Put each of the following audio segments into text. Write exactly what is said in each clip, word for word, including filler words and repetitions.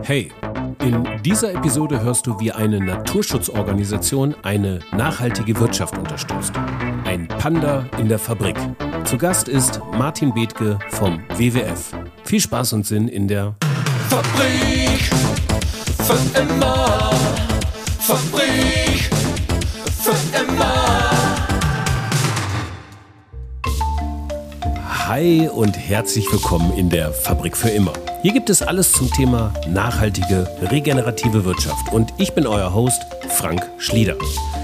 Hey, in dieser Episode hörst du, wie eine Naturschutzorganisation eine nachhaltige Wirtschaft unterstützt. Ein Panda in der Fabrik. Zu Gast ist Martin Bethke vom W W F. Viel Spaß und Sinn in der Fabrik für immer. Fabrik für immer. Hi und herzlich willkommen in der Fabrik für immer. Hier gibt es alles zum Thema nachhaltige, regenerative Wirtschaft und ich bin euer Host Frank Schlieder.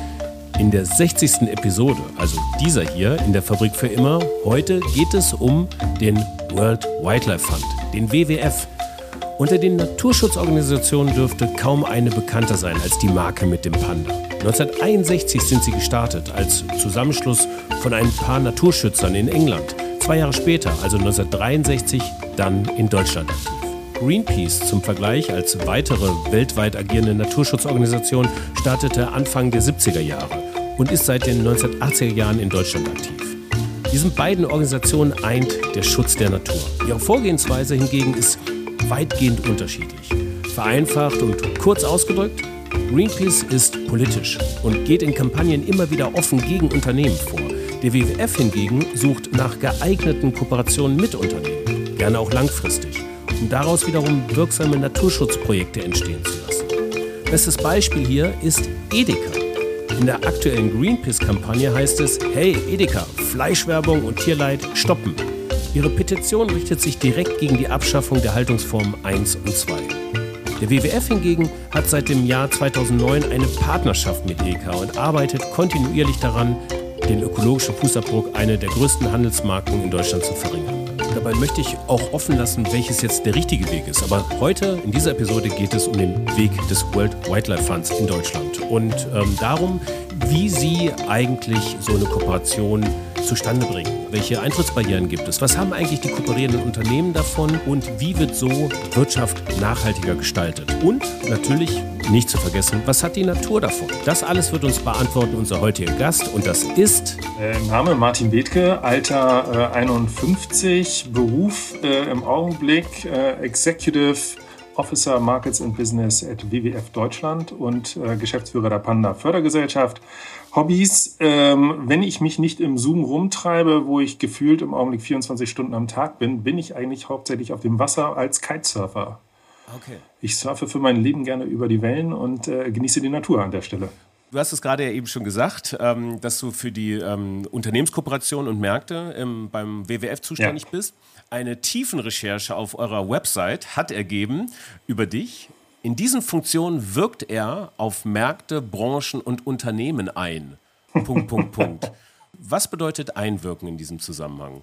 In der sechzigsten Episode, also dieser hier in der Fabrik für immer, heute geht es um den World Wildlife Fund, den W W F. Unter den Naturschutzorganisationen dürfte kaum eine bekannter sein als die Marke mit dem Panda. neunzehnhunderteinundsechzig sind sie gestartet als Zusammenschluss von ein paar Naturschützern in England. Zwei Jahre später, also neunzehnhundertdreiundsechzig, dann in Deutschland aktiv. Greenpeace zum Vergleich als weitere weltweit agierende Naturschutzorganisation startete Anfang der siebziger Jahre und ist seit den neunzehnhundertachtziger Jahren in Deutschland aktiv. Diesen beiden Organisationen eint der Schutz der Natur. Ihre Vorgehensweise hingegen ist weitgehend unterschiedlich. Vereinfacht und kurz ausgedrückt, Greenpeace ist politisch und geht in Kampagnen immer wieder offen gegen Unternehmen vor. Der W W F hingegen sucht nach geeigneten Kooperationen mit Unternehmen, gerne auch langfristig, um daraus wiederum wirksame Naturschutzprojekte entstehen zu lassen. Bestes Beispiel hier ist Edeka. In der aktuellen Greenpeace-Kampagne heißt es: Hey Edeka, Fleischwerbung und Tierleid stoppen. Ihre Petition richtet sich direkt gegen die Abschaffung der Haltungsformen eins und zwei. Der W W F hingegen hat seit dem Jahr zweitausendneun eine Partnerschaft mit Edeka und arbeitet kontinuierlich daran, den ökologischen Fußabdruck einer der größten Handelsmarken in Deutschland zu verringern. Dabei möchte ich auch offen lassen, welches jetzt der richtige Weg ist. Aber heute, in dieser Episode, geht es um den Weg des World Wildlife Funds in Deutschland und ähm, darum, wie Sie eigentlich so eine Kooperation zustande bringen. Welche Eintrittsbarrieren gibt es? Was haben eigentlich die kooperierenden Unternehmen davon? Und wie wird so Wirtschaft nachhaltiger gestaltet? Und natürlich, nicht zu vergessen, was hat die Natur davon? Das alles wird uns beantworten unser heutiger Gast und das ist... Äh, Name Martin Bethke, Alter äh, einundfünfzig, Beruf äh, im Augenblick äh, Executive Officer Markets and Business at W W F Deutschland und äh, Geschäftsführer der Panda Fördergesellschaft. Hobbys, ähm, wenn ich mich nicht im Zoom rumtreibe, wo ich gefühlt im Augenblick vierundzwanzig Stunden am Tag bin, bin ich eigentlich hauptsächlich auf dem Wasser als Kitesurfer. Okay. Ich surfe für mein Leben gerne über die Wellen und äh, genieße die Natur an der Stelle. Du hast es gerade ja eben schon gesagt, ähm, dass du für die ähm, Unternehmenskooperation und Märkte ähm, beim W W F zuständig ja. bist. Eine Tiefenrecherche auf eurer Website hat ergeben über dich: In diesen Funktionen wirkt er auf Märkte, Branchen und Unternehmen ein. Punkt, Punkt, Punkt. Was bedeutet Einwirken in diesem Zusammenhang?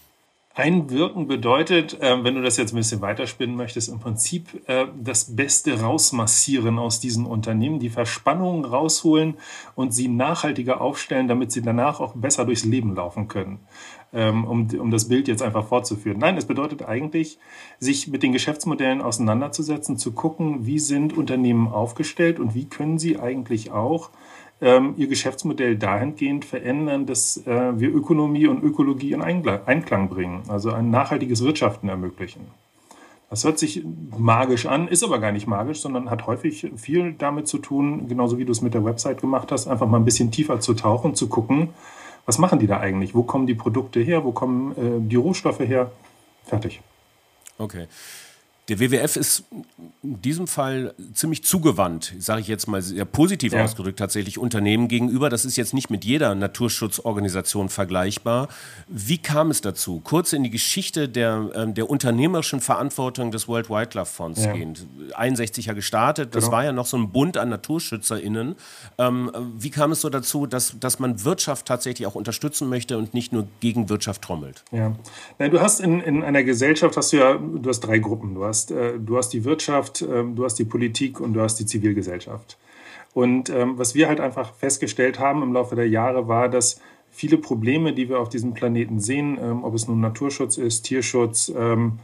Einwirken bedeutet, äh, wenn du das jetzt ein bisschen weiterspinnen möchtest, im Prinzip äh, das Beste rausmassieren aus diesen Unternehmen, die Verspannungen rausholen und sie nachhaltiger aufstellen, damit sie danach auch besser durchs Leben laufen können. Ähm, um, um das Bild jetzt einfach fortzuführen. Nein, es bedeutet eigentlich, sich mit den Geschäftsmodellen auseinanderzusetzen, zu gucken, wie sind Unternehmen aufgestellt und wie können sie eigentlich auch ähm, ihr Geschäftsmodell dahingehend verändern, dass äh, wir Ökonomie und Ökologie in Einklang bringen, also ein nachhaltiges Wirtschaften ermöglichen. Das hört sich magisch an, ist aber gar nicht magisch, sondern hat häufig viel damit zu tun, genauso wie du es mit der Website gemacht hast, einfach mal ein bisschen tiefer zu tauchen, zu gucken, was machen die da eigentlich? Wo kommen die Produkte her? Wo kommen äh, die Rohstoffe her? Fertig. Okay. Der W W F ist in diesem Fall ziemlich zugewandt, sage ich jetzt mal sehr positiv ja. ausgedrückt, tatsächlich Unternehmen gegenüber. Das ist jetzt nicht mit jeder Naturschutzorganisation vergleichbar. Wie kam es dazu? Kurz in die Geschichte der, der unternehmerischen Verantwortung des World Wildlife Funds ja. gehend. einundsechzig ja gestartet, das genau. war ja noch so ein Bund an NaturschützerInnen. Ähm, wie kam es so dazu, dass, dass man Wirtschaft tatsächlich auch unterstützen möchte und nicht nur gegen Wirtschaft trommelt? Ja, Nein, du hast in, in einer Gesellschaft, hast du ja, du hast drei Gruppen. Du hast Du hast die Wirtschaft, du hast die Politik und du hast die Zivilgesellschaft. Und ähm, was wir halt einfach festgestellt haben im Laufe der Jahre war, dass viele Probleme, die wir auf diesem Planeten sehen, ähm, ob es nun Naturschutz ist, Tierschutz, ähm,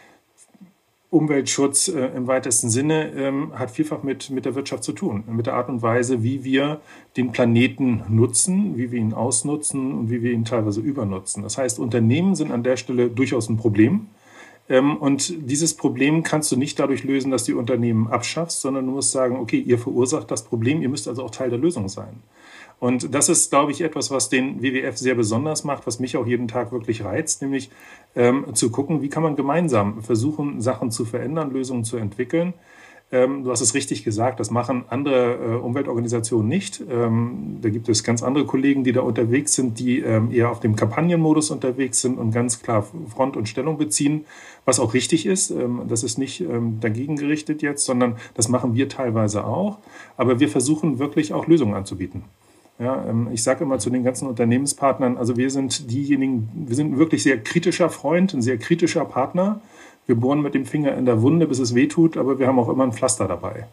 Umweltschutz äh, im weitesten Sinne, ähm, hat vielfach mit, mit der Wirtschaft zu tun. Mit der Art und Weise, wie wir den Planeten nutzen, wie wir ihn ausnutzen und wie wir ihn teilweise übernutzen. Das heißt, Unternehmen sind an der Stelle durchaus ein Problem. Ähm, und dieses Problem kannst du nicht dadurch lösen, dass die Unternehmen abschaffst, sondern du musst sagen, okay, ihr verursacht das Problem, ihr müsst also auch Teil der Lösung sein. Und das ist, glaube ich, etwas, was den W W F sehr besonders macht, was mich auch jeden Tag wirklich reizt, nämlich ähm, zu gucken, wie kann man gemeinsam versuchen, Sachen zu verändern, Lösungen zu entwickeln. Ähm, du hast es richtig gesagt, das machen andere äh, Umweltorganisationen nicht. Ähm, da gibt es ganz andere Kollegen, die da unterwegs sind, die ähm, eher auf dem Kampagnenmodus unterwegs sind und ganz klar Front und Stellung beziehen, was auch richtig ist. Ähm, das ist nicht ähm, dagegen gerichtet jetzt, sondern das machen wir teilweise auch. Aber wir versuchen wirklich auch Lösungen anzubieten. Ja, ähm, ich sage immer zu den ganzen Unternehmenspartnern, also wir sind diejenigen, wir sind ein wirklich sehr kritischer Freund, ein sehr kritischer Partner. Wir bohren mit dem Finger in der Wunde, bis es wehtut, aber wir haben auch immer ein Pflaster dabei.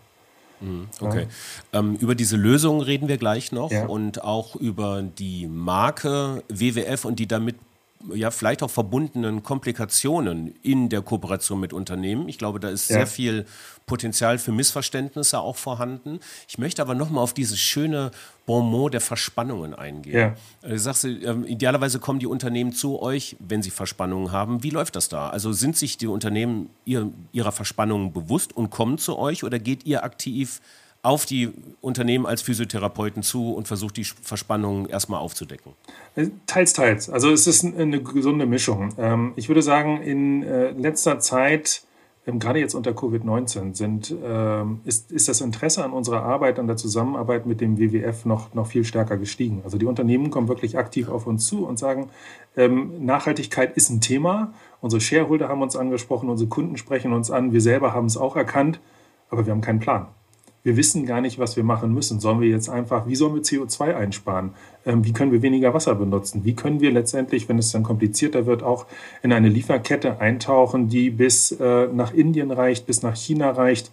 Okay. Ja. Ähm, über diese Lösung reden wir gleich noch ja. und auch über die Marke W W F und die damit ja vielleicht auch verbundenen Komplikationen in der Kooperation mit Unternehmen. Ich glaube, da ist ja. sehr viel Potenzial für Missverständnisse auch vorhanden. Ich möchte aber nochmal auf dieses schöne Bonmot der Verspannungen eingehen. Ja. Du sagst, idealerweise kommen die Unternehmen zu euch, wenn sie Verspannungen haben. Wie läuft das da? Also sind sich die Unternehmen ihr, ihrer Verspannungen bewusst und kommen zu euch oder geht ihr aktiv auf die Unternehmen als Physiotherapeuten zu und versucht, die Verspannungen erstmal aufzudecken? Teils, teils. Also es ist eine gesunde Mischung. Ich würde sagen, in letzter Zeit, gerade jetzt unter Covid neunzehn, sind, ist, ist das Interesse an unserer Arbeit, an der Zusammenarbeit mit dem W W F noch, noch viel stärker gestiegen. Also die Unternehmen kommen wirklich aktiv auf uns zu und sagen, Nachhaltigkeit ist ein Thema. Unsere Shareholder haben uns angesprochen, unsere Kunden sprechen uns an, wir selber haben es auch erkannt, aber wir haben keinen Plan. Wir wissen gar nicht, was wir machen müssen. Sollen wir jetzt einfach, wie sollen wir C O zwei einsparen? Ähm, wie können wir weniger Wasser benutzen? Wie können wir letztendlich, wenn es dann komplizierter wird, auch in eine Lieferkette eintauchen, die bis äh, nach Indien reicht, bis nach China reicht?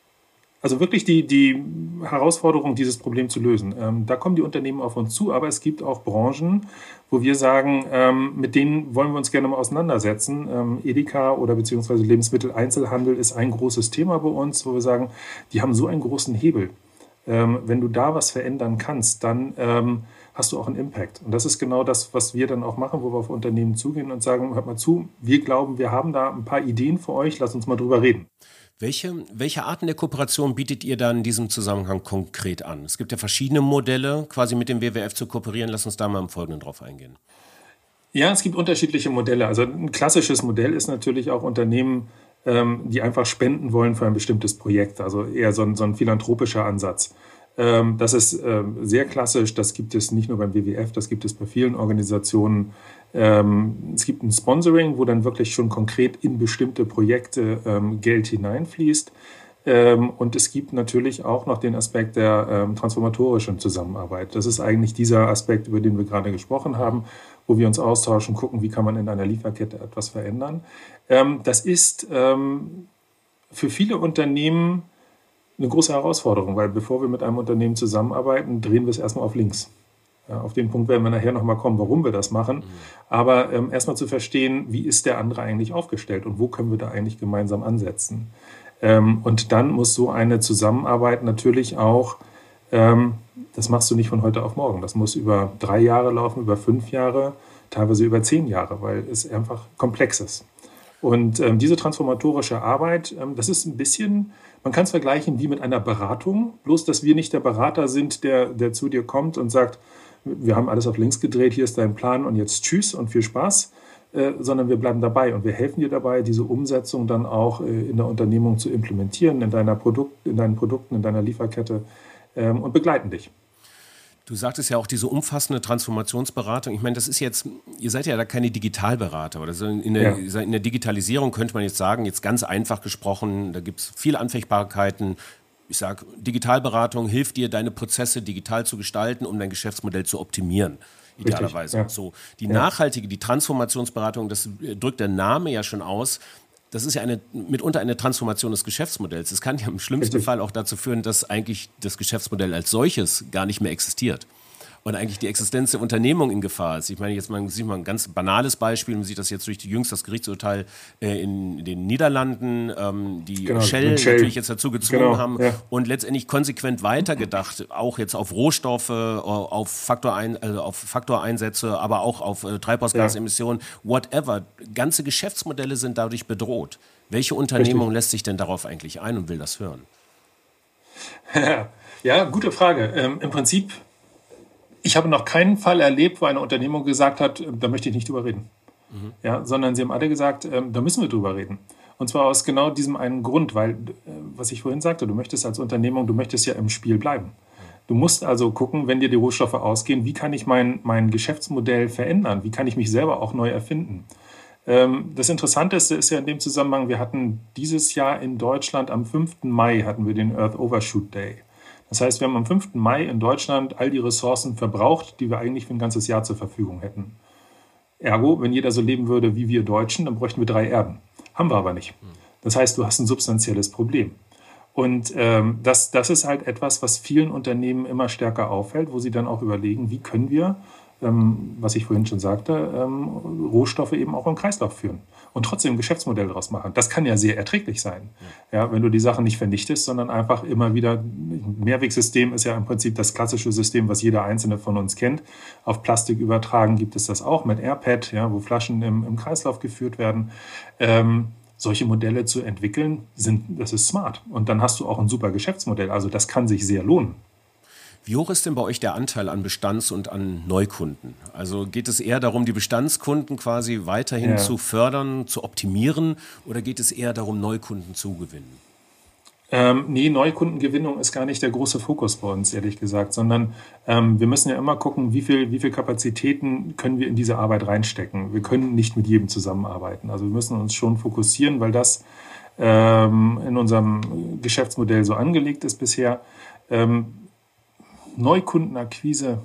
Also wirklich die, die Herausforderung, dieses Problem zu lösen. Ähm, da kommen die Unternehmen auf uns zu, aber es gibt auch Branchen, wo wir sagen, ähm, mit denen wollen wir uns gerne mal auseinandersetzen. Ähm, Edeka oder beziehungsweise Lebensmitteleinzelhandel ist ein großes Thema bei uns, wo wir sagen, die haben so einen großen Hebel. Ähm, wenn du da was verändern kannst, dann ähm, hast du auch einen Impact. Und das ist genau das, was wir dann auch machen, wo wir auf Unternehmen zugehen und sagen, hört mal zu, wir glauben, wir haben da ein paar Ideen für euch, lasst uns mal drüber reden. Welche, welche Arten der Kooperation bietet ihr da in diesem Zusammenhang konkret an? Es gibt ja verschiedene Modelle, quasi mit dem W W F zu kooperieren. Lass uns da mal im Folgenden drauf eingehen. Ja, es gibt unterschiedliche Modelle. Also ein klassisches Modell ist natürlich auch Unternehmen, ähm, die einfach spenden wollen für ein bestimmtes Projekt. Also eher so ein, so ein philanthropischer Ansatz. Ähm, das ist ähm, sehr klassisch. Das gibt es nicht nur beim W W F, das gibt es bei vielen Organisationen. Ähm, es gibt ein Sponsoring, wo dann wirklich schon konkret in bestimmte Projekte ähm, Geld hineinfließt. Ähm, und es gibt natürlich auch noch den Aspekt der ähm, transformatorischen Zusammenarbeit. Das ist eigentlich dieser Aspekt, über den wir gerade gesprochen haben, wo wir uns austauschen, gucken, wie kann man in einer Lieferkette etwas verändern. Ähm, das ist ähm, für viele Unternehmen eine große Herausforderung, weil bevor wir mit einem Unternehmen zusammenarbeiten, drehen wir es erstmal auf links. Ja, auf den Punkt werden wir nachher nochmal kommen, warum wir das machen. Mhm. Aber ähm, erstmal zu verstehen, wie ist der andere eigentlich aufgestellt und wo können wir da eigentlich gemeinsam ansetzen. Ähm, und dann muss so eine Zusammenarbeit natürlich auch, ähm, das machst du nicht von heute auf morgen. Das muss über drei Jahre laufen, über fünf Jahre, teilweise über zehn Jahre, weil es einfach komplex ist. Und ähm, diese transformatorische Arbeit, ähm, das ist ein bisschen, man kann es vergleichen wie mit einer Beratung, bloß dass wir nicht der Berater sind, der, der zu dir kommt und sagt, wir haben alles auf links gedreht, hier ist dein Plan und jetzt tschüss und viel Spaß, äh, sondern wir bleiben dabei und wir helfen dir dabei, diese Umsetzung dann auch äh, in der Unternehmung zu implementieren, in, deiner Produkt, in deinen Produkten, in deiner Lieferkette ähm, und begleiten dich. Du sagtest ja auch diese umfassende Transformationsberatung. Ich meine, das ist jetzt, ihr seid ja da keine Digitalberater. Oder so. In der, ja. in der Digitalisierung könnte man jetzt sagen, jetzt ganz einfach gesprochen, da gibt es viele Anfechtbarkeiten. Ich sage, Digitalberatung hilft dir, deine Prozesse digital zu gestalten, um dein Geschäftsmodell zu optimieren, idealerweise. Ja. So, die ja. nachhaltige, die Transformationsberatung, das drückt der Name ja schon aus, das ist ja eine, mitunter eine Transformation des Geschäftsmodells. Das kann ja im schlimmsten Richtig. Fall auch dazu führen, dass eigentlich das Geschäftsmodell als solches gar nicht mehr existiert. und eigentlich die Existenz der Unternehmung in Gefahr ist. Ich meine, jetzt mal, sieht man ein ganz banales Beispiel, man sieht das jetzt durch die jüngst das Gerichtsurteil äh, in den Niederlanden, ähm, die genau, Shell, Shell natürlich jetzt dazu gezwungen genau, haben ja. und letztendlich konsequent weitergedacht, auch jetzt auf Rohstoffe, auf, Faktor ein, also auf Faktoreinsätze, aber auch auf äh, Treibhausgasemissionen, ja. whatever. Ganze Geschäftsmodelle sind dadurch bedroht. Welche Unternehmung Richtig. lässt sich denn darauf eigentlich ein und will das hören? Ja, gute Frage. Ähm, Im Prinzip, ich habe noch keinen Fall erlebt, wo eine Unternehmung gesagt hat, da möchte ich nicht drüber reden. Mhm. Ja, sondern sie haben alle gesagt, ähm, da müssen wir drüber reden. Und zwar aus genau diesem einen Grund, weil, äh, was ich vorhin sagte, du möchtest als Unternehmung, du möchtest ja im Spiel bleiben. Du musst also gucken, wenn dir die Rohstoffe ausgehen, wie kann ich mein, mein Geschäftsmodell verändern? Wie kann ich mich selber auch neu erfinden? Ähm, das Interessanteste ist ja in dem Zusammenhang, wir hatten dieses Jahr in Deutschland am fünften Mai hatten wir den Earth Overshoot Day. Das heißt, wir haben am fünften Mai in Deutschland all die Ressourcen verbraucht, die wir eigentlich für ein ganzes Jahr zur Verfügung hätten. Ergo, wenn jeder so leben würde wie wir Deutschen, dann bräuchten wir drei Erden. Haben wir aber nicht. Das heißt, du hast ein substanzielles Problem. Und ähm, das, das ist halt etwas, was vielen Unternehmen immer stärker auffällt, wo sie dann auch überlegen, wie können wir, ähm, was ich vorhin schon sagte, ähm, Rohstoffe eben auch im Kreislauf führen und trotzdem ein Geschäftsmodell daraus machen. Das kann ja sehr erträglich sein, ja. Ja, wenn du die Sachen nicht vernichtest, sondern einfach immer wieder, ein Mehrwegsystem ist ja im Prinzip das klassische System, was jeder einzelne von uns kennt. Auf Plastik übertragen gibt es das auch mit AirPad, ja, wo Flaschen im, im Kreislauf geführt werden. Ähm, solche Modelle zu entwickeln, sind, das ist smart. Und dann hast du auch ein super Geschäftsmodell. Also das kann sich sehr lohnen. Wie hoch ist denn bei euch der Anteil an Bestands- und an Neukunden? Also geht es eher darum, die Bestandskunden quasi weiterhin ja. zu fördern, zu optimieren, oder geht es eher darum, Neukunden zu gewinnen? Ähm, nee, Neukundengewinnung ist gar nicht der große Fokus bei uns, ehrlich gesagt, sondern ähm, wir müssen ja immer gucken, wie viel, wie viel Kapazitäten können wir in diese Arbeit reinstecken. Wir können nicht mit jedem zusammenarbeiten. Also wir müssen uns schon fokussieren, weil das ähm, in unserem Geschäftsmodell so angelegt ist bisher. Ähm, Neukundenakquise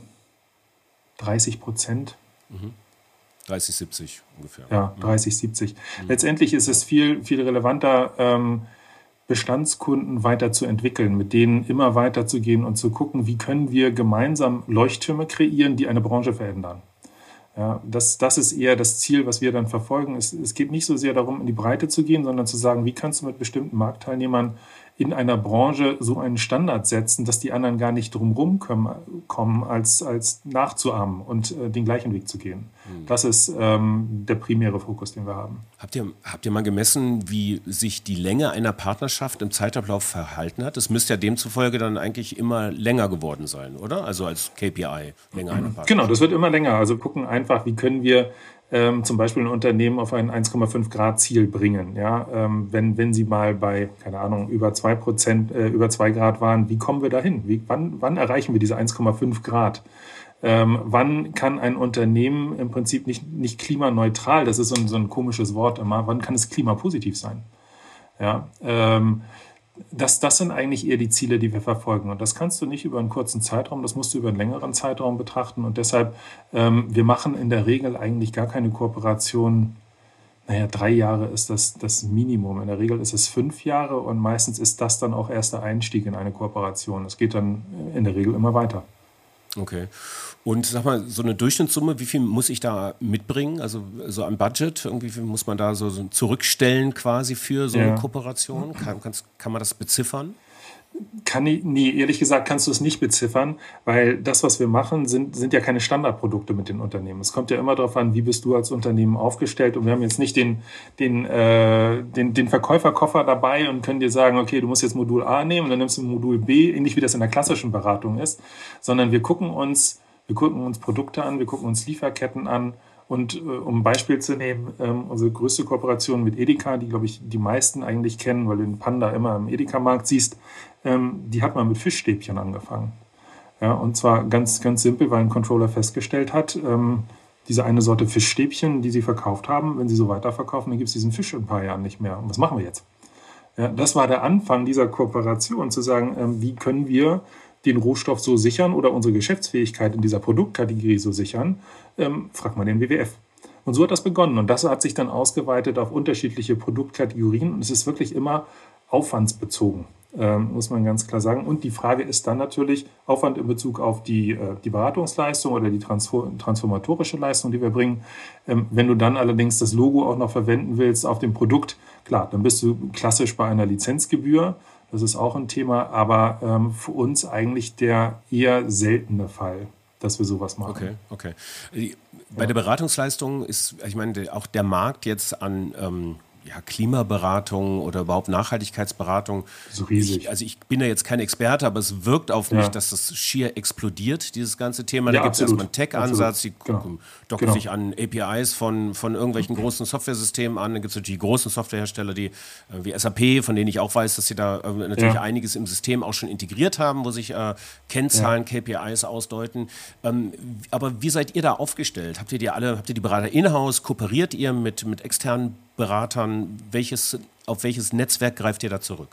dreißig Prozent. Mhm. dreißig, siebzig ungefähr. Ja, dreißig, siebzig. Mhm. Letztendlich ist es viel, viel relevanter, ähm, Bestandskunden weiterzuentwickeln, mit denen immer weiterzugehen und zu gucken, wie können wir gemeinsam Leuchttürme kreieren, die eine Branche verändern. Ja, das, das ist eher das Ziel, was wir dann verfolgen. Es, es geht nicht so sehr darum, in die Breite zu gehen, sondern zu sagen, wie kannst du mit bestimmten Marktteilnehmern in einer Branche so einen Standard setzen, dass die anderen gar nicht drumherum kommen, als, als nachzuahmen und äh, den gleichen Weg zu gehen. Mhm. Das ist ähm, der primäre Fokus, den wir haben. Habt ihr, habt ihr mal gemessen, wie sich die Länge einer Partnerschaft im Zeitablauf verhalten hat? Das müsste ja demzufolge dann eigentlich immer länger geworden sein, oder? Also als K P I, länger einer Partnerschaft. Genau, das wird immer länger. Also gucken einfach, wie können wir Ähm, zum Beispiel ein Unternehmen auf ein eins Komma fünf Grad Ziel bringen. Ja? Ähm, wenn, wenn sie mal bei, keine Ahnung, über zwei Prozent, äh, über zwei Grad waren, wie kommen wir dahin? Wie, wann, wann erreichen wir diese eins Komma fünf Grad? Ähm, wann kann ein Unternehmen im Prinzip nicht, nicht klimaneutral, das ist so ein, so ein komisches Wort immer, wann kann es klimapositiv sein? Ja, ähm, Das, das sind eigentlich eher die Ziele, die wir verfolgen. Und das kannst du nicht über einen kurzen Zeitraum, das musst du über einen längeren Zeitraum betrachten. Und deshalb, ähm, wir machen in der Regel eigentlich gar keine Kooperation. Naja, drei Jahre ist das, das Minimum. In der Regel ist es fünf Jahre und meistens ist das dann auch erst der Einstieg in eine Kooperation. Das geht dann in der Regel immer weiter. Okay. Und sag mal, so eine Durchschnittssumme, wie viel muss ich da mitbringen? Also so am Budget, irgendwie muss man da so, so zurückstellen quasi für so ja. eine Kooperation? Kann, kann man das beziffern? Kann ich, nee, ehrlich gesagt kannst du es nicht beziffern, weil das, was wir machen, sind, sind ja keine Standardprodukte mit den Unternehmen. Es kommt ja immer darauf an, wie bist du als Unternehmen aufgestellt, und wir haben jetzt nicht den, den, äh, den, den Verkäuferkoffer dabei und können dir sagen, okay, du musst jetzt Modul A nehmen und dann nimmst du Modul B, ähnlich wie das in der klassischen Beratung ist, sondern wir gucken uns, wir gucken uns Produkte an, wir gucken uns Lieferketten an. Und äh, um ein Beispiel zu nehmen, ähm, unsere größte Kooperation mit Edeka, die, glaube ich, die meisten eigentlich kennen, weil du den Panda immer im Edeka-Markt siehst, ähm, die hat man mit Fischstäbchen angefangen. Ja, und zwar ganz, ganz simpel, weil ein Controller festgestellt hat, ähm, diese eine Sorte Fischstäbchen, die sie verkauft haben, wenn sie so weiterverkaufen, dann gibt es diesen Fisch in ein paar Jahren nicht mehr. Und was machen wir jetzt? Ja, das war der Anfang dieser Kooperation, zu sagen, ähm, wie können wir den Rohstoff so sichern oder unsere Geschäftsfähigkeit in dieser Produktkategorie so sichern, ähm, frag mal den W W F. Und so hat das begonnen. Und das hat sich dann ausgeweitet auf unterschiedliche Produktkategorien. Und es ist wirklich immer aufwandsbezogen. Ähm, muss man ganz klar sagen. Und die Frage ist dann natürlich Aufwand in Bezug auf die, äh, die Beratungsleistung oder die Transfor- transformatorische Leistung, die wir bringen. Ähm, wenn du dann allerdings das Logo auch noch verwenden willst auf dem Produkt, klar, dann bist du klassisch bei einer Lizenzgebühr. Das ist auch ein Thema, aber ähm, für uns eigentlich der eher seltene Fall, dass wir sowas machen. Okay, okay. Bei ja. der Beratungsleistung ist, ich meine, auch der Markt jetzt an ähm ja, Klimaberatung oder überhaupt Nachhaltigkeitsberatung. So riesig. Ich, also ich bin da jetzt kein Experte, aber es wirkt auf ja. mich, dass das schier explodiert, dieses ganze Thema. Da ja, gibt es erstmal einen Tech-Ansatz, die genau. docken genau. sich an A P Is von, von irgendwelchen großen Softwaresystemen an. Dann gibt es natürlich die großen Softwarehersteller, die wie S A P, von denen ich auch weiß, dass sie da äh, natürlich ja. einiges im System auch schon integriert haben, wo sich äh, Kennzahlen, ja. K P Is ausdeuten. Ähm, aber wie seid ihr da aufgestellt? Habt ihr die alle, habt ihr die Berater in-house? Kooperiert ihr mit, mit externen Beratern? Welches, auf welches Netzwerk greift ihr da zurück?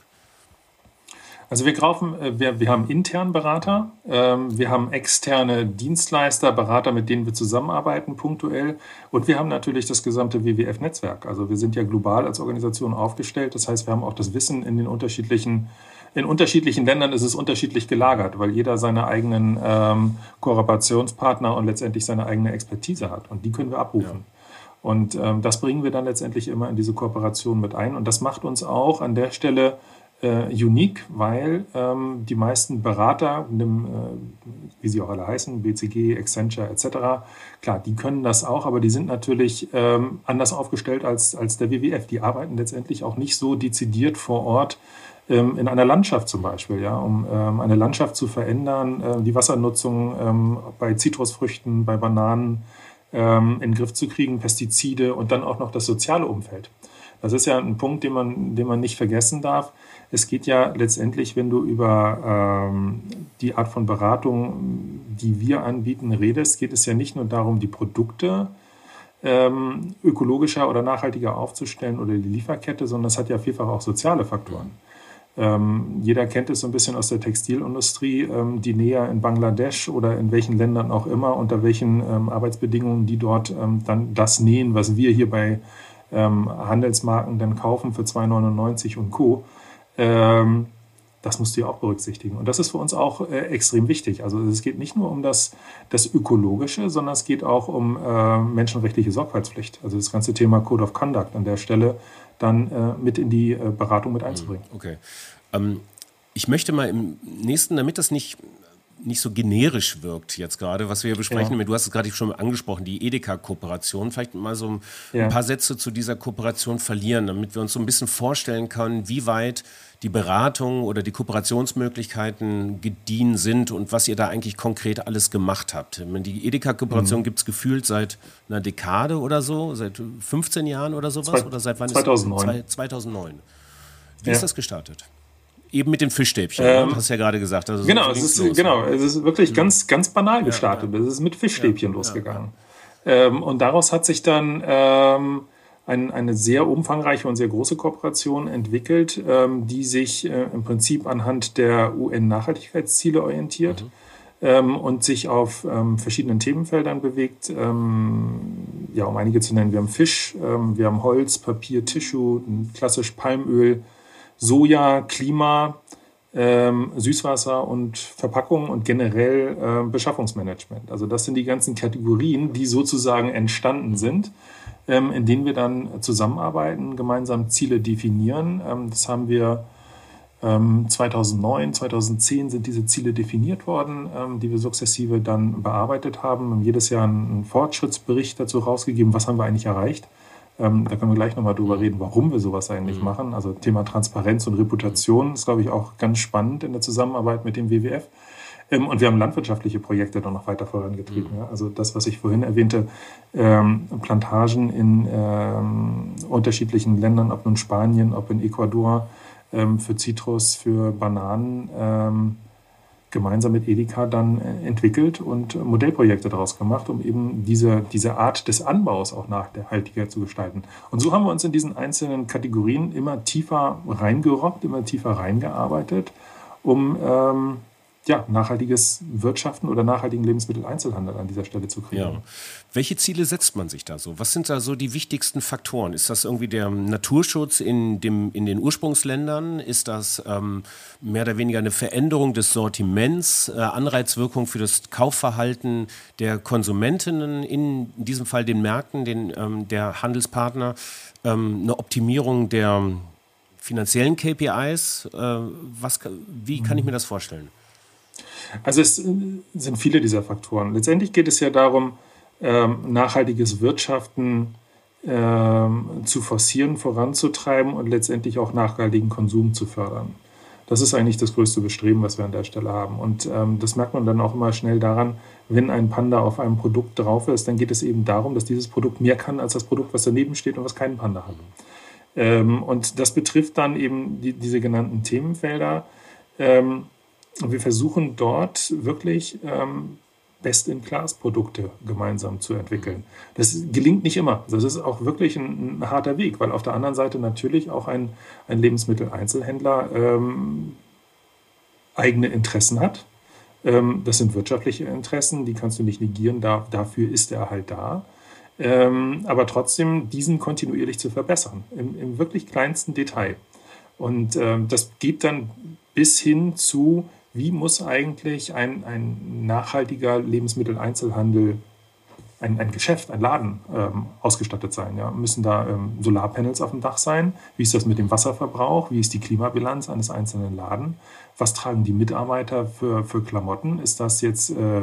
Also wir, greifen, wir, wir haben internen Berater, ähm, wir haben externe Dienstleister, Berater, mit denen wir zusammenarbeiten punktuell, und wir haben natürlich das gesamte W W F-Netzwerk. Also wir sind ja global als Organisation aufgestellt, das heißt, wir haben auch das Wissen in den unterschiedlichen, in unterschiedlichen Ländern ist es unterschiedlich gelagert, weil jeder seine eigenen ähm, Kooperationspartner und letztendlich seine eigene Expertise hat, und die können wir abrufen. Ja. Und ähm, das bringen wir dann letztendlich immer in diese Kooperation mit ein. Und das macht uns auch an der Stelle äh, unique, weil ähm, die meisten Berater, nimm, äh, wie sie auch alle heißen, B C G, Accenture et cetera, klar, die können das auch, aber die sind natürlich ähm, anders aufgestellt als, als der W W F. Die arbeiten letztendlich auch nicht so dezidiert vor Ort ähm, in einer Landschaft zum Beispiel, ja, um ähm, eine Landschaft zu verändern, äh, die Wassernutzung ähm, bei Zitrusfrüchten, bei Bananen, in den Griff zu kriegen, Pestizide und dann auch noch das soziale Umfeld. Das ist ja ein Punkt, den man, den man nicht vergessen darf. Es geht ja letztendlich, wenn du über ähm, die Art von Beratung, die wir anbieten, redest, geht es ja nicht nur darum, die Produkte ähm, ökologischer oder nachhaltiger aufzustellen oder die Lieferkette, sondern es hat ja vielfach auch soziale Faktoren. Ähm, jeder kennt es so ein bisschen aus der Textilindustrie, ähm, die Näher in Bangladesch oder in welchen Ländern auch immer, unter welchen ähm, Arbeitsbedingungen die dort ähm, dann das nähen, was wir hier bei ähm, Handelsmarken dann kaufen für zwei neunundneunzig und Co. Ähm, das musst du ja auch berücksichtigen. Und das ist für uns auch äh, extrem wichtig. Also es geht nicht nur um das, das Ökologische, sondern es geht auch um äh, menschenrechtliche Sorgfaltspflicht. Also das ganze Thema Code of Conduct an der Stelle dann äh, mit in die äh, Beratung mit einzubringen. Okay. Ähm, ich möchte mal im nächsten, damit das nicht, nicht so generisch wirkt jetzt gerade, was wir hier besprechen, ja. du hast es gerade schon angesprochen, die Edeka-Kooperation, vielleicht mal so ein, ja. ein paar Sätze zu dieser Kooperation verlieren, damit wir uns so ein bisschen vorstellen können, wie weit die Beratung oder die Kooperationsmöglichkeiten gediehen sind und was ihr da eigentlich konkret alles gemacht habt. Die Edeka-Kooperation mhm. gibt es gefühlt seit einer Dekade oder so, seit fünfzehn Jahren oder sowas? Zwei, oder seit wann zweitausendneun. Ist es? zweitausendneun. Wie ja. ist das gestartet? Eben mit den Fischstäbchen, ähm, ne? Hast du ja gerade gesagt. Also genau, so es ist, los, genau, ne? es ist wirklich mhm. ganz, ganz banal gestartet. Ja, ja. Es ist mit Fischstäbchen ja, losgegangen. Ja, ja. Ähm, und daraus hat sich dann ähm, ein, eine sehr umfangreiche und sehr große Kooperation entwickelt, ähm, die sich äh, im Prinzip anhand der U N-Nachhaltigkeitsziele orientiert. Mhm. Ähm, und sich auf ähm, verschiedenen Themenfeldern bewegt. Ähm, ja, um einige zu nennen, wir haben Fisch, ähm, wir haben Holz, Papier, Tissue, klassisch Palmöl, Soja, Klima, ähm, Süßwasser und Verpackung und generell äh, Beschaffungsmanagement. Also das sind die ganzen Kategorien, die sozusagen entstanden sind, ähm, in denen wir dann zusammenarbeiten, gemeinsam Ziele definieren. Ähm, das haben wir zweitausendneun, zweitausendzehn sind diese Ziele definiert worden, die wir sukzessive dann bearbeitet haben. Wir haben jedes Jahr einen Fortschrittsbericht dazu rausgegeben, was haben wir eigentlich erreicht. Da können wir gleich nochmal drüber reden, warum wir sowas eigentlich mhm. machen. Also Thema Transparenz und Reputation ist, glaube ich, auch ganz spannend in der Zusammenarbeit mit dem W W F. Und wir haben landwirtschaftliche Projekte dann noch weiter vorangetrieben. Mhm. Also das, was ich vorhin erwähnte, Plantagen in unterschiedlichen Ländern, ob nun Spanien, ob in Ecuador, für Zitrus, für Bananen, ähm, gemeinsam mit Edeka dann entwickelt und Modellprojekte daraus gemacht, um eben diese, diese Art des Anbaus auch nachhaltiger zu gestalten. Und so haben wir uns in diesen einzelnen Kategorien immer tiefer reingerobbt, immer tiefer reingearbeitet, um ähm, ja, nachhaltiges Wirtschaften oder nachhaltigen Lebensmitteleinzelhandel an dieser Stelle zu kriegen. Ja. Welche Ziele setzt man sich da so? Was sind da so die wichtigsten Faktoren? Ist das irgendwie der Naturschutz in, dem, in den Ursprungsländern? Ist das ähm, mehr oder weniger eine Veränderung des Sortiments, äh, Anreizwirkung für das Kaufverhalten der Konsumentinnen, in diesem Fall den Märkten, den, ähm, der Handelspartner, ähm, eine Optimierung der finanziellen K P Is? Äh, was, wie kann ich mir das vorstellen? Also es sind viele dieser Faktoren. Letztendlich geht es ja darum, ähm, nachhaltiges Wirtschaften ähm, zu forcieren, voranzutreiben und letztendlich auch nachhaltigen Konsum zu fördern. Das ist eigentlich das größte Bestreben, was wir an der Stelle haben. Und ähm, das merkt man dann auch immer schnell daran, wenn ein Panda auf einem Produkt drauf ist, dann geht es eben darum, dass dieses Produkt mehr kann als das Produkt, was daneben steht und was keinen Panda hat. Ähm, und das betrifft dann eben die, diese genannten Themenfelder. Ähm, Und wir versuchen dort wirklich ähm, Best-in-Class-Produkte gemeinsam zu entwickeln. Das gelingt nicht immer. Das ist auch wirklich ein, ein harter Weg, weil auf der anderen Seite natürlich auch ein, ein Lebensmitteleinzelhändler ähm, eigene Interessen hat. Ähm, das sind wirtschaftliche Interessen, die kannst du nicht negieren. Da, dafür ist er halt da. Ähm, aber trotzdem diesen kontinuierlich zu verbessern, im, im wirklich kleinsten Detail. Und ähm, das geht dann bis hin zu, wie muss eigentlich ein, ein nachhaltiger Lebensmitteleinzelhandel, ein, ein Geschäft, ein Laden ähm, ausgestattet sein? Ja? Müssen da ähm, Solarpanels auf dem Dach sein? Wie ist das mit dem Wasserverbrauch? Wie ist die Klimabilanz eines einzelnen Laden? Was tragen die Mitarbeiter für, für Klamotten? Ist das jetzt äh,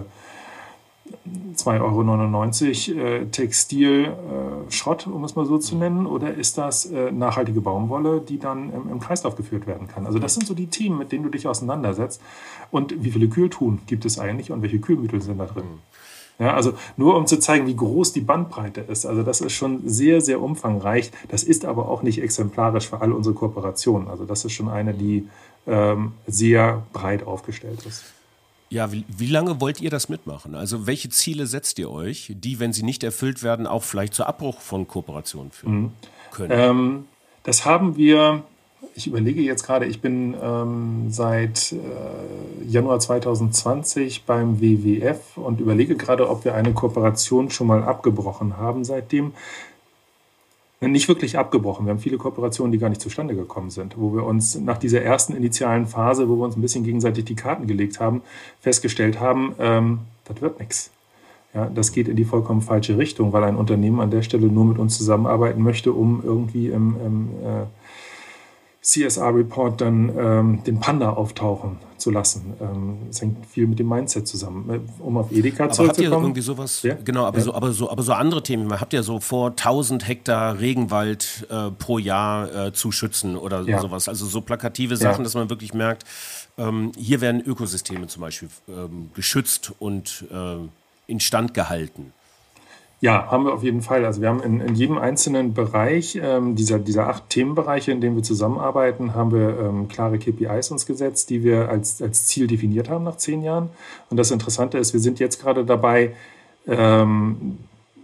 zwei Euro neunundneunzig äh, Textil-Schrott, äh, um es mal so zu nennen, oder ist das äh, nachhaltige Baumwolle, die dann im, im Kreislauf geführt werden kann? Also das sind so die Themen, mit denen du dich auseinandersetzt. Und wie viele Kühltruhen gibt es eigentlich und welche Kühlmittel sind da drin? Ja, also nur um zu zeigen, wie groß die Bandbreite ist. Also das ist schon sehr, sehr umfangreich. Das ist aber auch nicht exemplarisch für all unsere Kooperationen. Also das ist schon eine, die ähm, sehr breit aufgestellt ist. Ja, wie, wie lange wollt ihr das mitmachen? Also welche Ziele setzt ihr euch, die, wenn sie nicht erfüllt werden, auch vielleicht zu Abbruch von Kooperationen führen mhm. können? Ähm, das haben wir, ich überlege jetzt gerade, ich bin ähm, seit äh, Januar zwanzig zwanzig beim W W F und überlege gerade, ob wir eine Kooperation schon mal abgebrochen haben seitdem. Nicht wirklich abgebrochen. Wir haben viele Kooperationen, die gar nicht zustande gekommen sind, wo wir uns nach dieser ersten initialen Phase, wo wir uns ein bisschen gegenseitig die Karten gelegt haben, festgestellt haben, ähm, das wird nichts. Ja, das geht in die vollkommen falsche Richtung, weil ein Unternehmen an der Stelle nur mit uns zusammenarbeiten möchte, um irgendwie im, im äh, C S R-Report dann ähm, den Panda auftauchen zu lassen. Ähm, das hängt viel mit dem Mindset zusammen. Um auf Edeka zurückzukommen. Aber habt ihr irgendwie sowas? Ja? Genau, aber, ja. so, aber, so, aber so andere Themen. Habt ihr so vor, tausend Hektar Regenwald äh, pro Jahr äh, zu schützen oder ja. sowas? Also so plakative Sachen, ja. dass man wirklich merkt, ähm, hier werden Ökosysteme zum Beispiel ähm, geschützt und äh, instand gehalten. Ja, haben wir auf jeden Fall. Also wir haben in, in jedem einzelnen Bereich ähm, dieser, dieser acht Themenbereiche, in denen wir zusammenarbeiten, haben wir ähm, klare K P Is uns gesetzt, die wir als, als Ziel definiert haben nach zehn Jahren. Und das Interessante ist, wir sind jetzt gerade dabei, ähm,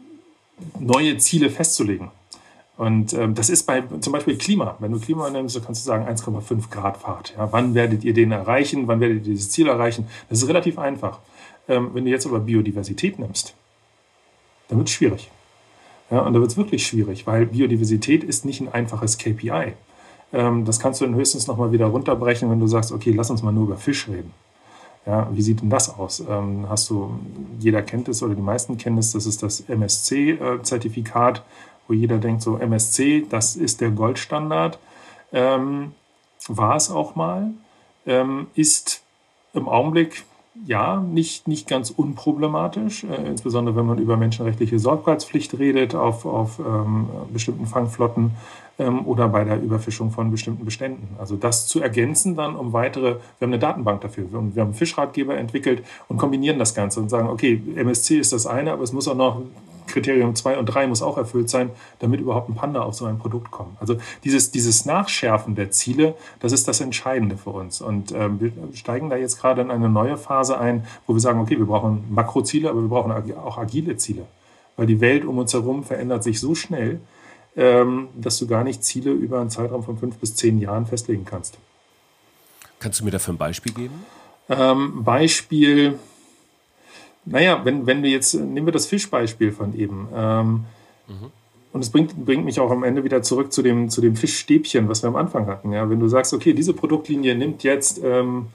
neue Ziele festzulegen. Und ähm, das ist bei zum Beispiel Klima. Wenn du Klima nimmst, kannst du sagen eins Komma fünf Grad Fahrt. Ja, wann werdet ihr den erreichen? Wann werdet ihr dieses Ziel erreichen? Das ist relativ einfach. Ähm, wenn du jetzt aber Biodiversität nimmst, dann wird es schwierig. Ja, und da wird es wirklich schwierig, weil Biodiversität ist nicht ein einfaches K P I. Ähm, das kannst du dann höchstens nochmal wieder runterbrechen, wenn du sagst, okay, lass uns mal nur über Fisch reden. Ja, wie sieht denn das aus? Ähm, hast du, jeder kennt es oder die meisten kennen es, das ist das M S C-Zertifikat, wo jeder denkt, so M S C, das ist der Goldstandard. Ähm, war es auch mal, ähm, ist im Augenblick ja, nicht, nicht ganz unproblematisch, äh, insbesondere wenn man über menschenrechtliche Sorgfaltspflicht redet auf, auf ähm, bestimmten Fangflotten ähm, oder bei der Überfischung von bestimmten Beständen. Also das zu ergänzen dann um weitere, wir haben eine Datenbank dafür, wir haben, wir haben einen Fischratgeber entwickelt und kombinieren das Ganze und sagen, okay, M S C ist das eine, aber es muss auch noch Kriterium zwei und drei muss auch erfüllt sein, damit überhaupt ein Panda auf so ein Produkt kommt. Also dieses, dieses Nachschärfen der Ziele, das ist das Entscheidende für uns. Und ähm, wir steigen da jetzt gerade in eine neue Phase ein, wo wir sagen, okay, wir brauchen Makroziele, aber wir brauchen auch agile Ziele. Weil die Welt um uns herum verändert sich so schnell, ähm, dass du gar nicht Ziele über einen Zeitraum von fünf bis zehn Jahren festlegen kannst. Kannst du mir dafür ein Beispiel geben? Ähm, Beispiel, naja, wenn, wenn wir jetzt, nehmen wir das Fischbeispiel von eben. Ähm, mhm. Und es bringt, bringt mich auch am Ende wieder zurück zu dem, zu dem Fischstäbchen, was wir am Anfang hatten. Ja? Wenn du sagst, okay, diese Produktlinie nimmt jetzt ähm,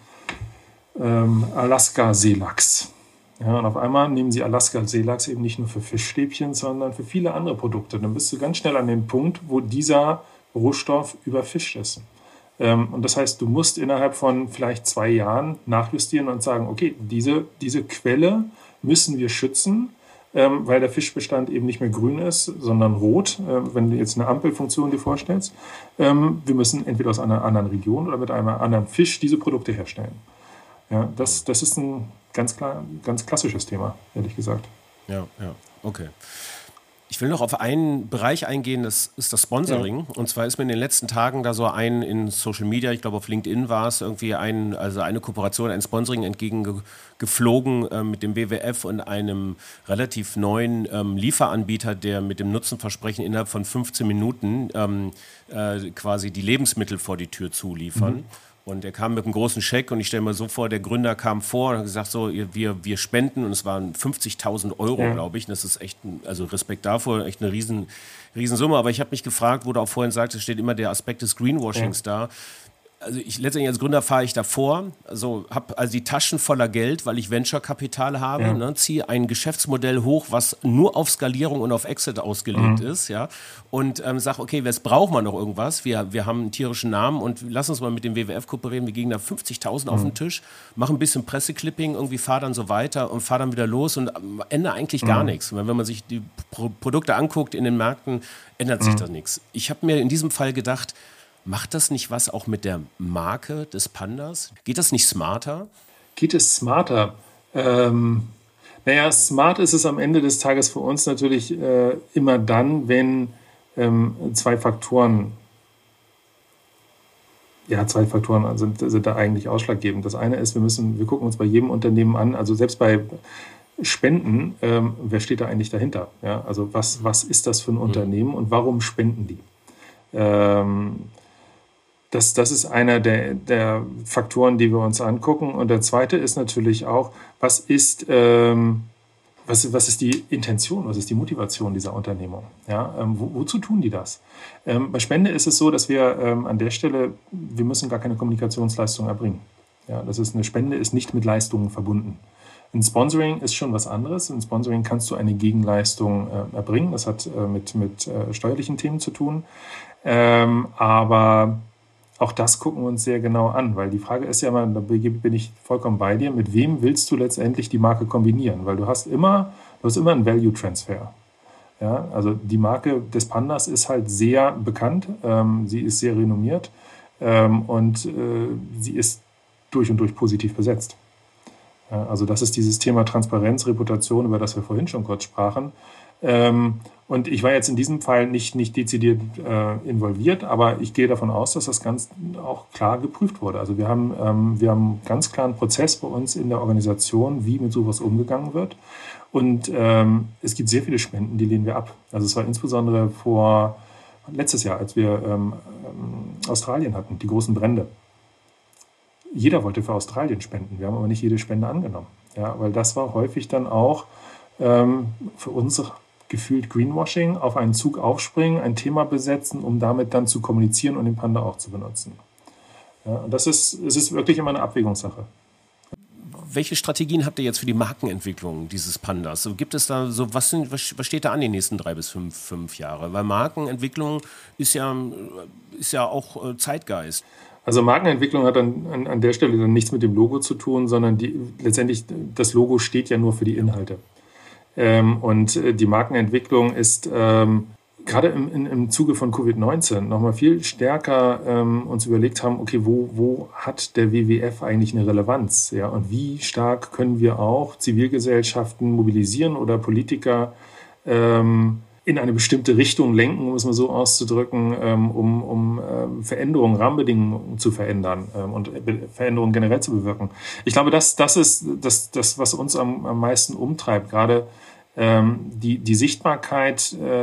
ähm, Alaska-Seelachs. Ja, und auf einmal nehmen sie Alaska-Seelachs eben nicht nur für Fischstäbchen, sondern für viele andere Produkte. Dann bist du ganz schnell an dem Punkt, wo dieser Rohstoff überfischt ist. Ähm, und das heißt, du musst innerhalb von vielleicht zwei Jahren nachjustieren und sagen, okay, diese, diese Quelle müssen wir schützen, ähm, weil der Fischbestand eben nicht mehr grün ist, sondern rot, äh, wenn du jetzt eine Ampelfunktion dir vorstellst. Ähm, wir müssen entweder aus einer anderen Region oder mit einem anderen Fisch diese Produkte herstellen. Ja, das, das ist ein ganz klar, ganz klassisches Thema, ehrlich gesagt. Ja, ja, okay. Ich will noch auf einen Bereich eingehen, das ist das Sponsoring. Ja. Und zwar ist mir in den letzten Tagen da so ein in Social Media, ich glaube auf LinkedIn war es, irgendwie ein, also eine Kooperation, ein Sponsoring entgegengeflogen äh, mit dem W W F und einem relativ neuen ähm, Lieferanbieter, der mit dem Nutzenversprechen innerhalb von fünfzehn Minuten ähm, äh, quasi die Lebensmittel vor die Tür zuliefern. Mhm. Und er kam mit einem großen Scheck und ich stelle mir so vor, der Gründer kam vor und hat gesagt, so, wir, wir spenden und es waren fünfzigtausend Euro, ja. glaube ich. Und das ist echt, ein, also Respekt davor, echt eine riesen, riesen Summe. Aber ich habe mich gefragt, wo du auch vorhin sagtest, steht immer der Aspekt des Greenwashings ja. da. Also ich, letztendlich als Gründer fahre ich davor, also habe also die Taschen voller Geld, weil ich Venture-Kapital habe, ja. ne, ziehe ein Geschäftsmodell hoch, was nur auf Skalierung und auf Exit ausgelegt mhm. ist, ja, und ähm, sage, okay, jetzt braucht man noch irgendwas, wir, wir haben einen tierischen Namen und lass uns mal mit dem W W F kooperieren, wir gehen da fünfzigtausend mhm. auf den Tisch, machen ein bisschen Presseclipping, irgendwie fahr dann so weiter und fahr dann wieder los und am Ende eigentlich gar mhm. nichts. Wenn man sich die Pro- Produkte anguckt in den Märkten, ändert sich mhm. da nichts. Ich habe mir in diesem Fall gedacht, macht das nicht was auch mit der Marke des Pandas? Geht das nicht smarter? Geht es smarter? Ähm, naja, smart ist es am Ende des Tages für uns natürlich äh, immer dann, wenn ähm, zwei Faktoren, ja, zwei Faktoren sind, sind da eigentlich ausschlaggebend. Das eine ist, wir müssen, wir gucken uns bei jedem Unternehmen an, also selbst bei Spenden, ähm, wer steht da eigentlich dahinter? Ja, also was, was ist das für ein Unternehmen und warum spenden die? Ähm, Das, das ist einer der, der Faktoren, die wir uns angucken. Und der zweite ist natürlich auch, was ist, ähm, was, was ist die Intention, was ist die Motivation dieser Unternehmung? Ja, ähm, wo, wozu tun die das? Ähm, bei Spende ist es so, dass wir ähm, an der Stelle, wir müssen gar keine Kommunikationsleistung erbringen. Ja, das ist eine Spende ist nicht mit Leistungen verbunden. Ein Sponsoring ist schon was anderes. Ein Sponsoring kannst du eine Gegenleistung äh, erbringen. Das hat äh, mit, mit äh, steuerlichen Themen zu tun. Ähm, aber auch das gucken wir uns sehr genau an, weil die Frage ist ja immer, da bin ich vollkommen bei dir, mit wem willst du letztendlich die Marke kombinieren? Weil du hast immer, du hast immer einen Value-Transfer. Ja, also die Marke des Pandas ist halt sehr bekannt, ähm, sie ist sehr renommiert ähm, und äh, sie ist durch und durch positiv besetzt. Ja, also das ist dieses Thema Transparenz, Reputation, über das wir vorhin schon kurz sprachen. Ähm, und ich war jetzt in diesem Fall nicht, nicht dezidiert äh, involviert, aber ich gehe davon aus, dass das ganz auch klar geprüft wurde. Also wir haben, ähm, wir haben ganz klar einen Prozess bei uns in der Organisation, wie mit sowas umgegangen wird. Und ähm, es gibt sehr viele Spenden, die lehnen wir ab. Also es war insbesondere vor letztes Jahr, als wir ähm, Australien hatten, die großen Brände. Jeder wollte für Australien spenden. Wir haben aber nicht jede Spende angenommen. Ja, weil das war häufig dann auch ähm, für uns gefühlt Greenwashing, auf einen Zug aufspringen, ein Thema besetzen, um damit dann zu kommunizieren und den Panda auch zu benutzen. Ja, und das ist, es ist wirklich immer eine Abwägungssache. Welche Strategien habt ihr jetzt für die Markenentwicklung dieses Pandas? So, gibt es da so, was, sind, was steht da an die nächsten drei bis fünf, fünf Jahre? Weil Markenentwicklung ist ja, ist ja auch Zeitgeist. Also Markenentwicklung hat an, an, an der Stelle dann nichts mit dem Logo zu tun, sondern die, letztendlich das Logo steht ja nur für die Inhalte. Ähm, und die Markenentwicklung ist ähm, gerade im, im, im Zuge von Covid neunzehn nochmal viel stärker ähm, uns überlegt haben, okay, wo, wo hat der W W F eigentlich eine Relevanz? Ja? Und wie stark können wir auch Zivilgesellschaften mobilisieren oder Politiker ähm, in eine bestimmte Richtung lenken, um es mal so auszudrücken, ähm, um, um ähm, Veränderungen, Rahmenbedingungen zu verändern ähm, und Veränderungen generell zu bewirken. Ich glaube, das, das ist das, das, was uns am, am meisten umtreibt, gerade ähm, die, die Sichtbarkeit äh,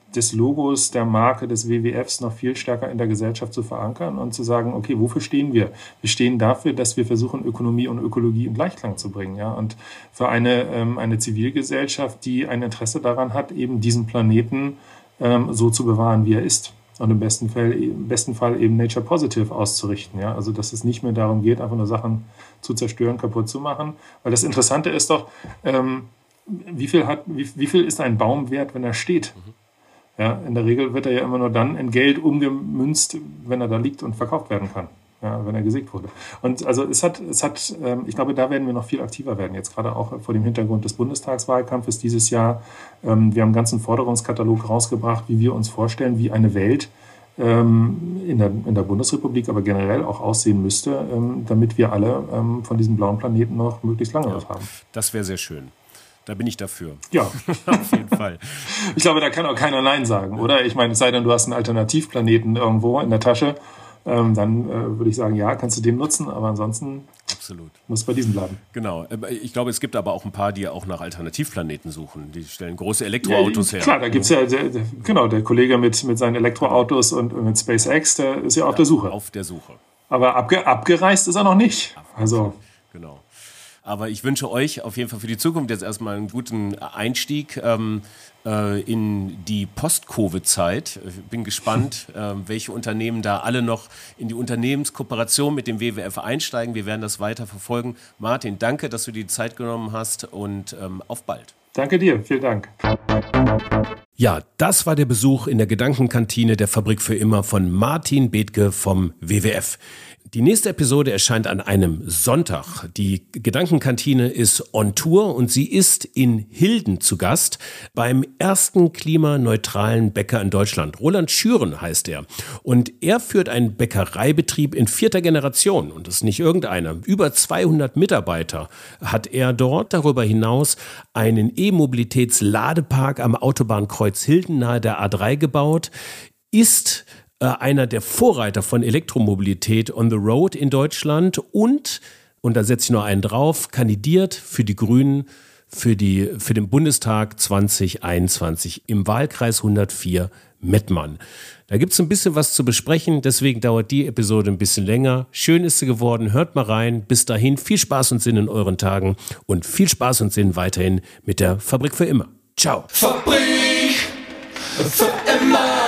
des Logos, der Marke, des W W Fs noch viel stärker in der Gesellschaft zu verankern und zu sagen, okay, wofür stehen wir? Wir stehen dafür, dass wir versuchen, Ökonomie und Ökologie in Gleichklang zu bringen. Ja? Und für eine, ähm, eine Zivilgesellschaft, die ein Interesse daran hat, eben diesen Planeten ähm, so zu bewahren, wie er ist. Und im besten Fall, im besten Fall eben Nature Positive auszurichten. Ja? Also dass es nicht mehr darum geht, einfach nur Sachen zu zerstören, kaputt zu machen. Weil das Interessante ist doch, ähm, wie viel hat, wie, wie viel ist ein Baum wert, wenn er steht? Mhm. Ja, in der Regel wird er ja immer nur dann in Geld umgemünzt, wenn er da liegt und verkauft werden kann, ja, wenn er gesägt wurde. Und also es hat, es hat, ähm, ich glaube, da werden wir noch viel aktiver werden, jetzt gerade auch vor dem Hintergrund des Bundestagswahlkampfes dieses Jahr. Ähm, wir haben einen ganzen Forderungskatalog rausgebracht, wie wir uns vorstellen, wie eine Welt ähm, in, der, in der Bundesrepublik, aber generell auch aussehen müsste, ähm, damit wir alle ähm, von diesem blauen Planeten noch möglichst lange was ja, haben. Das wäre sehr schön. Da bin ich dafür. Ja. Auf jeden Fall. Ich glaube, da kann auch keiner Nein sagen, oder? Ich meine, es sei denn, du hast einen Alternativplaneten irgendwo in der Tasche, ähm, dann äh, würde ich sagen, ja, kannst du den nutzen, aber ansonsten Absolut. muss bei diesem bleiben. Genau. Ich glaube, es gibt aber auch ein paar, die auch nach Alternativplaneten suchen. Die stellen große Elektroautos ja, her. Klar, da gibt es ja, der, der, genau, der Kollege mit, mit seinen Elektroautos und mit SpaceX, der ist ja auf ja, der Suche. Auf der Suche. Aber abge, abgereist ist er noch nicht. Also genau. Aber ich wünsche euch auf jeden Fall für die Zukunft jetzt erstmal einen guten Einstieg ähm, äh, in die Post-Covid-Zeit. Ich bin gespannt, äh, welche Unternehmen da alle noch in die Unternehmenskooperation mit dem W W F einsteigen. Wir werden das weiter verfolgen. Martin, danke, dass du dir die Zeit genommen hast und ähm, auf bald. Danke dir, vielen Dank. Ja, das war der Besuch in der Gedankenkantine der Fabrik für immer von Martin Bethke vom W W F. Die nächste Episode erscheint an einem Sonntag. Die Gedankenkantine ist on Tour und sie ist in Hilden zu Gast beim ersten klimaneutralen Bäcker in Deutschland. Roland Schüren heißt er. Und er führt einen Bäckereibetrieb in vierter Generation. Und das ist nicht irgendeiner. Über zweihundert Mitarbeiter hat er dort. Darüber hinaus einen E-Mobilitäts-Ladepark am Autobahnkreuz Hilden nahe der A drei gebaut. Ist einer der Vorreiter von Elektromobilität on the road in Deutschland und, und da setze ich noch einen drauf, kandidiert für die Grünen für, die, für den Bundestag zwanzig einundzwanzig im Wahlkreis hundertvier Mettmann. Da gibt es ein bisschen was zu besprechen, deswegen dauert die Episode ein bisschen länger. Schön ist sie geworden, hört mal rein. Bis dahin viel Spaß und Sinn in euren Tagen und viel Spaß und Sinn weiterhin mit der Fabrik für immer. Ciao. Fabrik für immer.